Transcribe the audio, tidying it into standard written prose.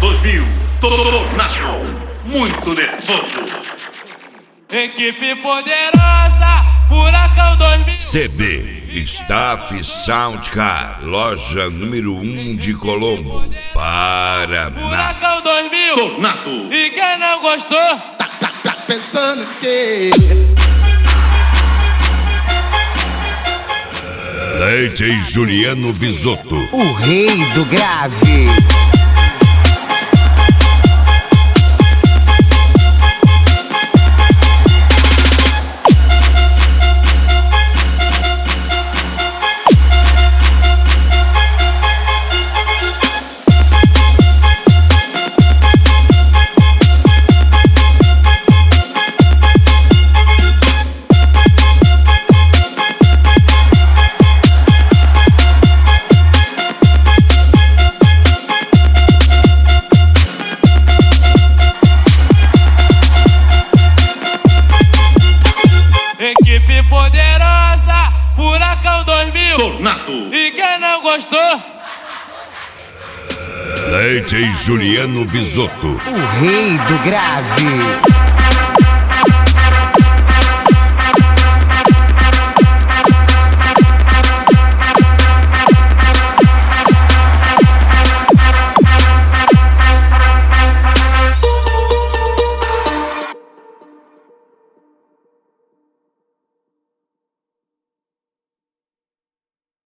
2000, Tornado, muito nervoso. Equipe poderosa, Furacão 2000. CD, Staff Soundcar, loja número 1 de Colombo, Paraná. Furacão 2000. Tornado. E quem não gostou? Tá pensando que... DJ Juliano Visotto, o rei do grave. Equipe poderosa, Furacão 2000. Tornado. E quem não gostou? DJ Juliano Visotto, O rei do grave.